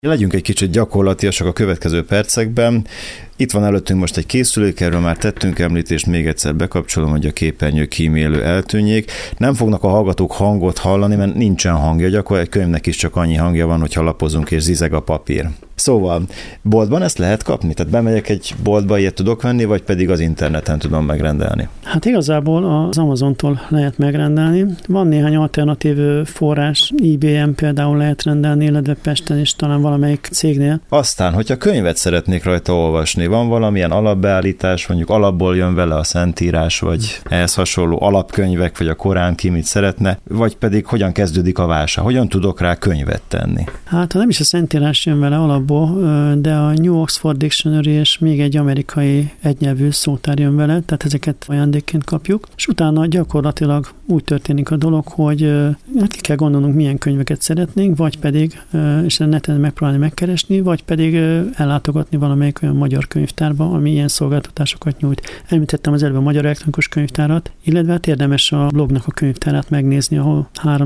Legyünk egy kicsit gyakorlatiasak a következő percekben. Itt van előttünk most egy készülék, erről már tettünk említést, még egyszer bekapcsolom, hogy a képernyő kímélő eltűnjék. Nem fognak a hallgatók hangot hallani, mert nincsen hangja, gyakorlatilag egy könyvnek is csak annyi hangja van, hogyha lapozunk és zizeg a papír. Szóval, boltban ezt lehet kapni? Tehát bemegyek egy boltba, ilyet tudok venni, vagy pedig az interneten tudom megrendelni? Hát igazából az Amazontól lehet megrendelni. Van néhány alternatív forrás, eBay-en például lehet rendelni, illetve Pesten is talán valamelyik cégnél. Aztán, hogyha könyvet szeretnék rajta olvasni, van valamilyen alapbeállítás, mondjuk alapból jön vele a Szentírás, vagy ehhez hasonló alapkönyvek, vagy a Korán ki mit szeretne, vagy pedig hogyan kezdődik a vásár? Hogyan tudok rá könyvet tenni? Hát, ha nem is a Szentírás jön vele alapból, de a New Oxford Dictionary és még egy amerikai egynyelvű szótár jön vele, tehát ezeket ajándékként kapjuk, és utána gyakorlatilag úgy történik a dolog, hogy ki kell gondolnunk, milyen könyveket szeretnénk, vagy pedig, és a neten megpróbálni megkeresni, vagy pedig ellátogatni valamelyik olyan magyar könyvtárba, ami ilyen szolgáltatásokat nyújt. Említettem az előbb a Magyar Elektronikus Könyvtárat, illetve hát érdemes a blognak a könyvtárát megnézni, ahol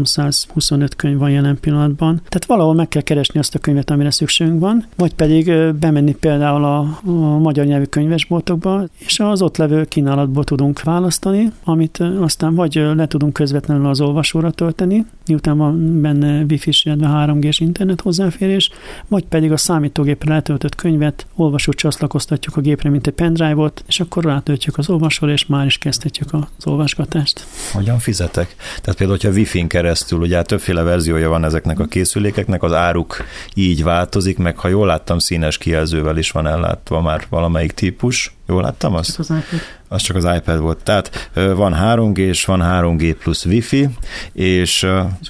325 könyv van jelen pillanatban. Tehát valahol meg kell keresni azt a könyvet, amire szükségünk van, vagy pedig bemenni például a magyar nyelvű könyvesboltokba, és az ott levő kínálatból tudunk választani, amit aztán vagy le tudunk közvetlenül az olvasóra tölteni, miután van benne Wi-Fi-s, illetve 3G-s internet hozzáférés, vagy pedig a számítógépre letöltött könyvet olvasót csatlakoztatjuk a gépre, mint egy pendrive-ot, és akkor rátöltjük az olvasóra, és már is kezdhetjük az olvasgatást. Hogyan fizetek? Tehát például, hogyha Wi-Fi-n keresztül, ugye többféle verziója van ezeknek a készülékeknek, az áruk így változik, meg ha jól láttam, színes kijelzővel is van ellátva már valamelyik típus. Jól láttam azt? Az csak az iPad volt. Tehát van 3G, és van 3G plusz Wi-Fi, és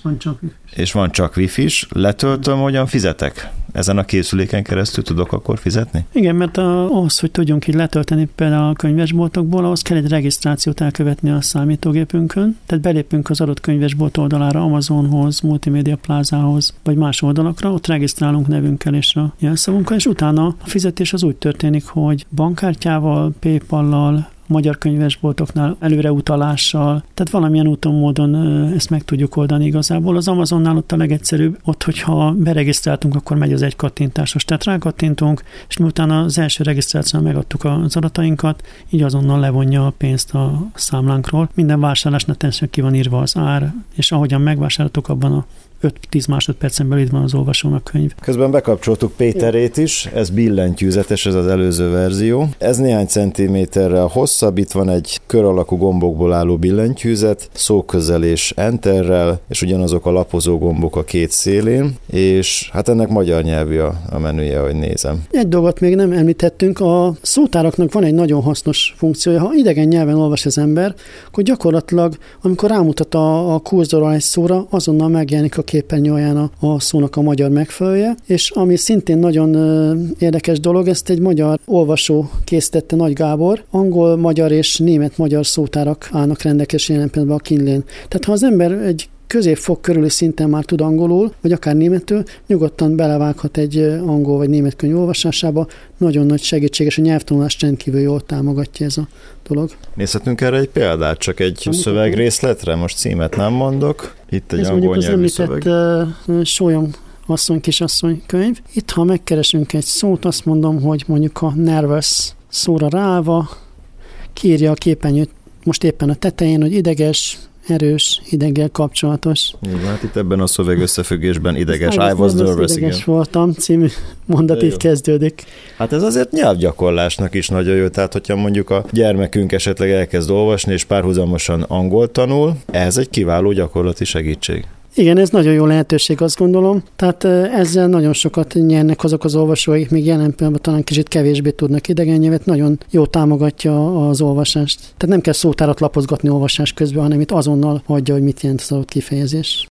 van csak Wi-Fi-s. Letöltöm, hogyan fizetek? Ezen a készüléken keresztül tudok akkor fizetni? Igen, mert ahhoz, hogy tudjunk így letölteni például a könyvesboltokból, ahhoz kell egy regisztrációt elkövetni a számítógépünkön. Tehát belépünk az adott könyvesbolt oldalára, Amazonhoz, Multimédia Plázához, vagy más oldalakra, ott regisztrálunk nevünkkel és a jelszavunkkal, és utána a fizetés az úgy történik, hogy bankkártyával, PayPal-lal, magyar könyvesboltoknál előreutalással, tehát valamilyen úton, módon ezt meg tudjuk oldani igazából. Az Amazonnál ott a legegyszerűbb, ott, hogyha beregisztráltunk, akkor megy az egy kattintásos, tehát rákattintunk, és miután az első regisztrációval megadtuk az adatainkat, így azonnal levonja a pénzt a számlánkról. Minden vásárlásnál teljesen ki van írva az ár, és ahogyan megvásároltuk, abban a 5-10 másodpercen belül itt van az olvasónak könyv. Közben bekapcsoltuk Péterét is, ez billentyűzetes, ez az előző verzió. Ez néhány centiméterrel hosszabb, itt van egy kör alakú gombokból álló billentyűzet, szóközelés enterrel, és ugyanazok a lapozó gombok a két szélén, és hát ennek magyar nyelvű a menüje, ahogy nézem. Egy dolgot még nem említettünk, a szótáraknak van egy nagyon hasznos funkciója. Ha idegen nyelven olvas az ember, akkor gyakorlatilag, amikor rámutat a kurzorral egy szóra, azonnal megjelenik a képernyő alján a szónak a magyar megfelelője, és ami szintén nagyon érdekes dolog, ezt egy magyar olvasó készítette, Nagy Gábor, angol, magyar és német-magyar szótárak állnak rendelkezésre jelen pillanatban a Kindle-n. Tehát ha az ember egy középfok körüli szinten már tud angolul, vagy akár németül, nyugodtan belevághat egy angol vagy német könyv olvasásába. Nagyon nagy segítség, és a nyelvtanulást rendkívül jól támogatja ez a dolog. Nézhetünk erre egy példát, csak egy szövegrészletre, most címet nem mondok. Itt egy ez angol nyelvű szöveg. Sólyom asszony, kisasszony könyv. Itt, ha megkeresünk egy szót, azt mondom, hogy mondjuk a nervous szóra ráállva kiírja a képernyőt most éppen a tetején, hogy ideges, erős, ideggel kapcsolatos. Igen, hát itt ebben a szöveg összefüggésben ideges. I was nervous, ideges voltam, című mondat így kezdődik. Hát ez azért nyelvgyakorlásnak is nagyon jó, tehát hogyha mondjuk a gyermekünk esetleg elkezd olvasni, és párhuzamosan angol tanul, ez egy kiváló gyakorlati segítség. Igen, ez nagyon jó lehetőség, azt gondolom. Tehát ezzel nagyon sokat nyernek azok az olvasók, akik még jelen pillanatban talán kicsit kevésbé tudnak idegen nyelvet, nagyon jó támogatja az olvasást. Tehát nem kell szótárat lapozgatni olvasás közben, hanem itt azonnal adja, hogy mit jelent az adott kifejezés.